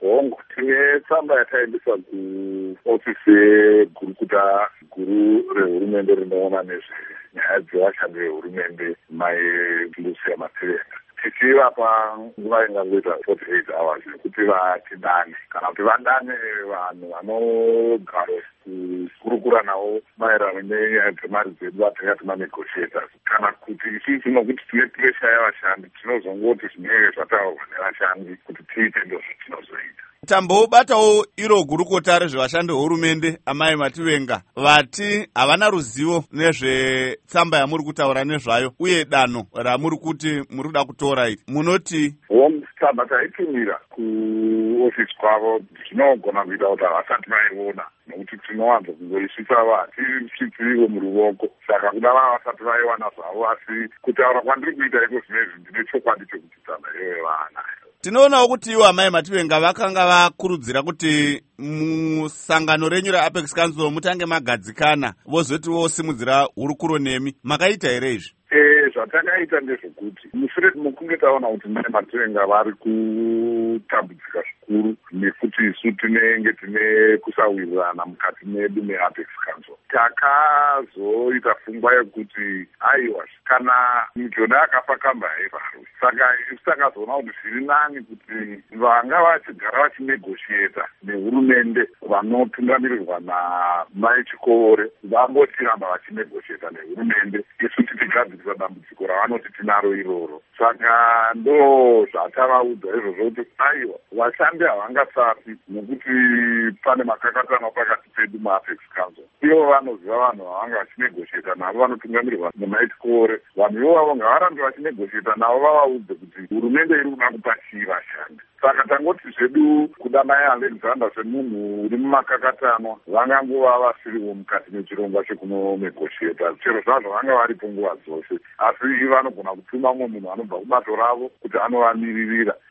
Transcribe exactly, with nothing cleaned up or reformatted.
hongu tine tsamba yataendesa kuofisi yegurukuta guru rehurumende rinoona nezvenyaya dzevashandi vehurumende mai Lucia Mativenga, tichivapa nguva ingangoita forty-eight hours yekuti vatidane kana kuti vadane vanhu vanogara kukurukura navo maererano nenyaya dzemari dzedu vatingati manegotiators, kana kuti isisi nokuti tine puresha yavashandi tinozongoti zvinenge zvataurwa nevashandi kuti tiite ndozvatinozoita. Tambobatawo iro gurukota rezvevashandi vehurumende amai Mativenga vati havana ruzivo nezvetsamba yamuri kutaura nezvayo uye danho ramuri kuti muri kuda kutora iri munoti tsamba taitumira kuofisi kwavo zvinogona kuita kuti havasati vaiona nokuti tinowanza kungoisvitsa vatisvitsiriwo muruoko, saka kuda vavasati vaiwana zvavo, asi kutaura kwandiri kuita iko zvinezvi ndine chokwadi chekuti tsamba iyoyo vaanayo. Tinoonawo kuti iwo amai Mativenga vakanga vakurudzira kuti musangano renyu reApex Council mutange magadzikana vozoti vosimudzira hurukuro nemi, makaita here izvi? Eh, zvatakaita ndezvokuti mushure mukunge taona kuti mai Mativenga vari kutambudzika zvikuru nekuti isu tinenge tine kusawirirana mukati medu meApex Council, takazoita pfungwa yekuti aiwa kana mujona akafa kamba haivharwi, saka isu takazoona kuti zviri nani kuti vanga vachigara vachinegotiata nehurumende vanotungamirirwa namai Chikore vambotiramba vachinegotiata nehurumende isu titigadzirisa dambudziko ravanoti tinaro iroro. Saka ndo zvatavaudza izvozvo kuti aiwa vashandi havangasafi nekuti pane makakatano pakati pedu muApex Council. Ivo vanoziva vanhu vavanga vachinegotiata navo vanotungamirirwa namai Chikore, vanhu ivavo ngavarambe vachinegotiata navo vavaudze kuti hurumende iri kuda kupa chii vashandi. Saka tangoti zvedu kuda mai Alexander semunhu uri mumakakatano vangangova vasiriwo mukati mechirongwa chekunonegotiata, chero zvazvo vanga varipo nguva dzose, asi vanogona kutuma mumwe munhu anobva kubato ravo kuti anovamiririra